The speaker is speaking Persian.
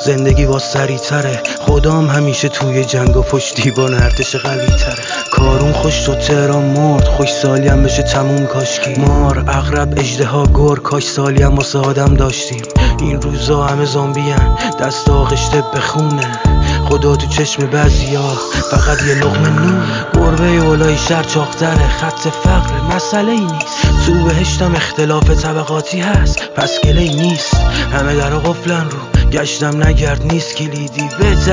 زندگی با سری تره، خدام همیشه توی جنگ و پشتیبان ارتش قوی تره. کارون خوش تو تهران مرد، خوش سالی هم بشه تموم کاشکی. مار، عقرب، اژدها، گور، کاش سالی هم واسه آدم داشتیم. این روزا همه زامبیان، دست آغشته به خونه. خدا تو چشم بعضیا فقط یه لقمه نون. گربه اولای شهر چاق‌تره، خط فقر مسئله ای نیست. تو بهشتم اختلاف طبقاتی هست، پس گله‌ای نیست. همه درا قفلن رو گشتم نگرد نیست کلیدی.